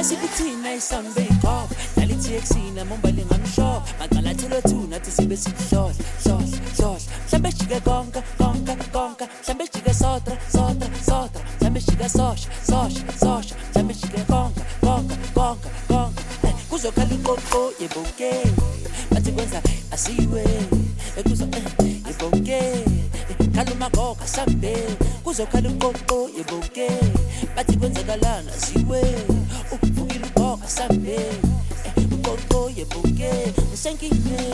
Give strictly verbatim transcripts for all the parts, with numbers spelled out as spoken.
Esikuthina isambe iqobo nalithi eksina mombali ngamsho maqala thelo two nathi sibe sikuhlohla hlohla hlohla mhlambe jike konka konka konka mhlambe jike sotra sotra sotra mhlambe jike sosha sosha sosha mhlambe jike konka konka konka konka kuzokhala iqoqo yebonke bathi kwenza asiwe ekuzo yebonke kaluma goka sambe kuzokhala iqoqo yebonke bathi kwenzakalana asiwe uvukile ugoka sambe uqoqo yebonke usenkingeni.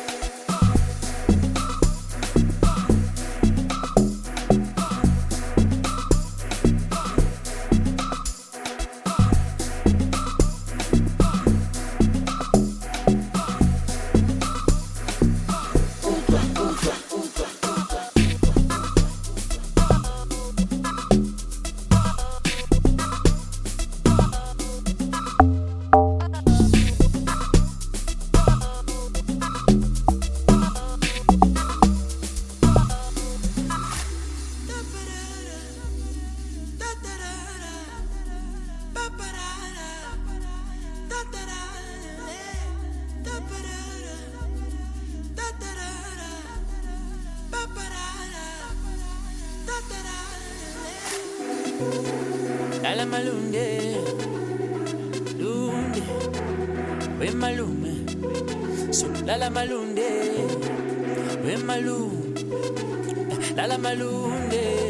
Lala malunde, lunde, we malume. So lala malunde, we malume. Lala malunde.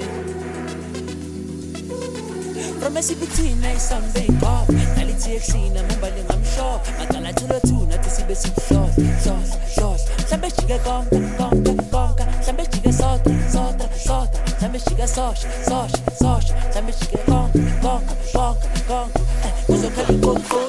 From Esibitina isambe iqobo nalithi eksina mombali ngamsho maqala thelo two nathi sibe sikuhlohla hlohla hlohla mhlambe jike konka konka konka mhlambe jike sotra sotra sotra mhlambe jike sosha sosha sosha mhlambe jike konka konka konka konka kuzokhala iqoqo